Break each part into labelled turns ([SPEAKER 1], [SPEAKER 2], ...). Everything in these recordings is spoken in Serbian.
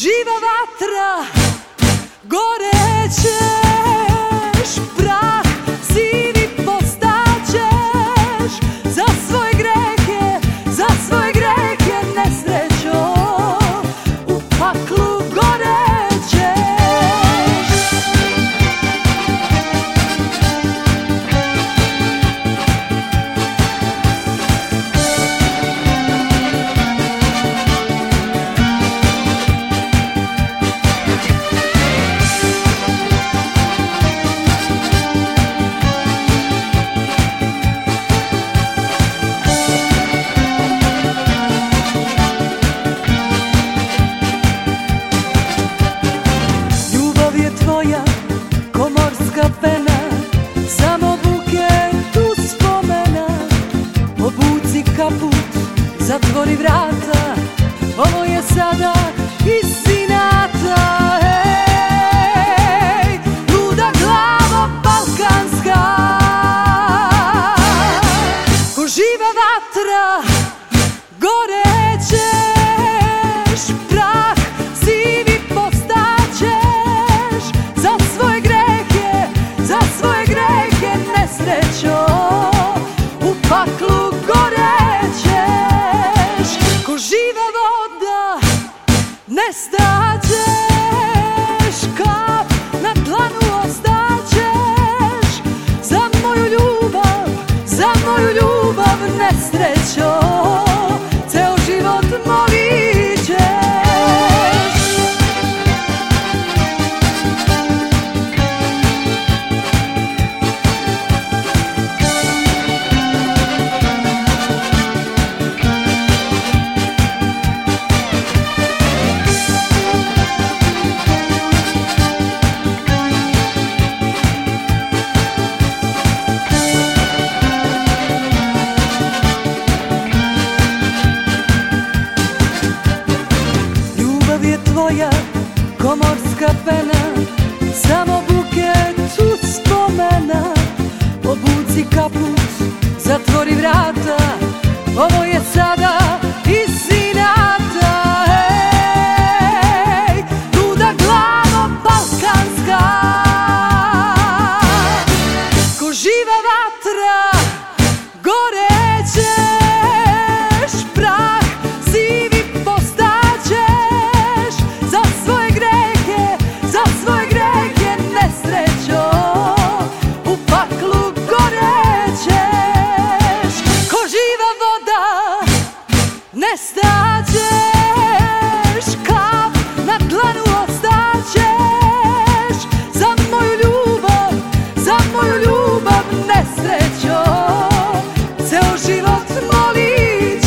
[SPEAKER 1] živa vatra, gorećeš, prah sivi postaćeš, za svoje grehe nesrećo, u paklu gorećeš. Komorska pena, samo buket uspomena. Obuci kaput, zatvori vrata, ovo je sada iz inata. Hej, luda glavo balkanska, ko živa vatra, gorećeš, prah sivi postaćeš, za svoje grehe nesrećo, u paklu gorećeš. Ko živa voda nestaćeš, kap na dlanu ostaćeš, za moju ljubav nesrećo, ceo život molit ćeš. Tvoja komorska pena, samo buket uspomena. Obuci kaput, zatvori vrata, ovo je sada iz inata. Hej, luda glavo balkanska, ko živa vatra, gorećeš, prah sivi postaćeš, za svoje grehe nesrećo, u paklu gorećeš. Ko živa voda nestaćeš, kap na dlanu ostaćeš, za moju ljubav nesrećo, ceo život molit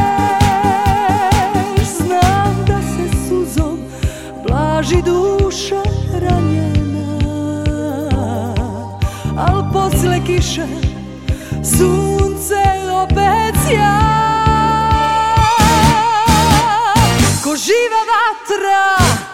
[SPEAKER 1] ćeš. Znam da se suzom blaži duša ranjena, al posle kiše sunce opet sja. Ko živa vatra,